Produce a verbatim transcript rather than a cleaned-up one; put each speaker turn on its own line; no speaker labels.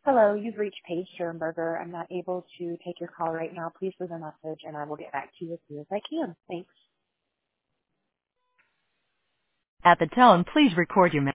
Hello, you've reached Paige Sternberger. I'm not able to take your call right now. Please leave a message and I will get back to you as soon as I can. Thanks.
At the tone, please record your message.